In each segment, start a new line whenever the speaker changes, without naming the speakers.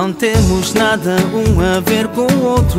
Não temos nada um a ver com o outro.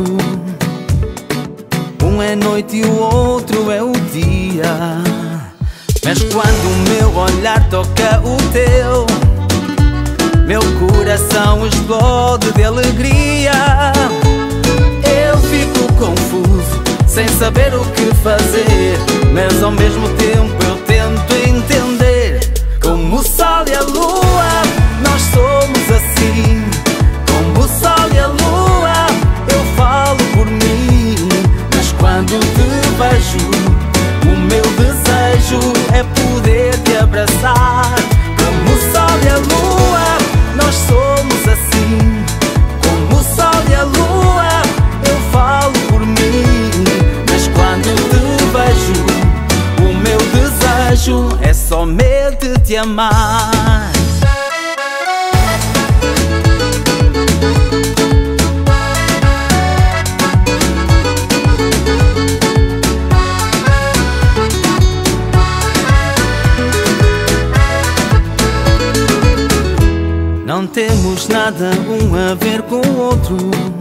Um é noite e o outro é o dia. Mas quando o meu olhar toca o teu, meu coração explode de alegria. Eu fico confuso, sem saber o que fazer, mas ao mesmo tempo eu tento entender. Como o sol e a lua, nós somos assim. Como o sol e a lua, eu falo por mim. Mas quando te vejo, o meu desejo é poder te abraçar. Como o sol e a lua, nós somos assim. Como o sol e a lua, eu falo por mim. Mas quando te vejo, o meu desejo é somente te amar. Não temos nada um a ver com o outro.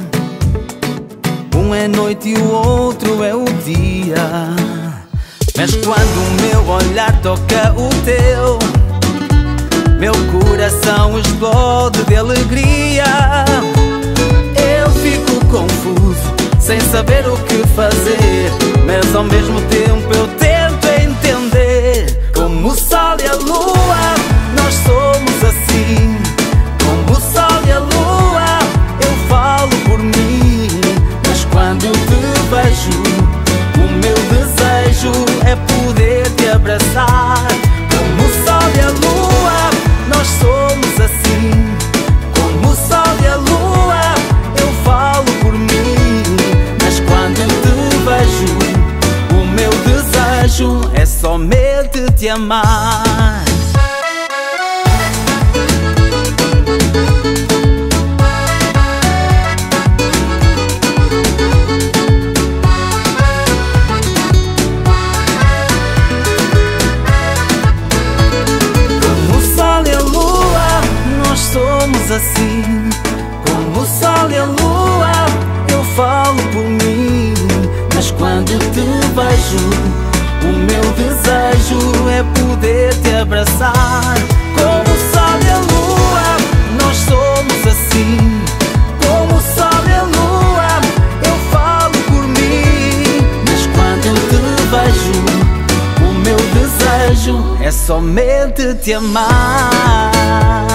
Um é noite e o outro é o dia. Mas quando o meu olhar toca o teu, meu coração explode de alegria. Eu fico confuso, sem saber o que fazer, mas ao mesmo tempo eu tento entender. Como o sol e a lua, nós somos assim. Como o sol e a lua, eu falo por mim. Mas quando te vejo, o meu desejo é poder te abraçar. Como o sol e a lua, nós somos assim. Como o sol e a lua, eu falo por mim. Mas quando te vejo, o meu desejo é somente te amar. Assim, como o sol e a lua, eu falo por mim. Mas quando te vejo, o meu desejo é poder te abraçar. Como o sol e a lua, nós somos assim. Como o sol e a lua, eu falo por mim. Mas quando te vejo, o meu desejo é somente te amar.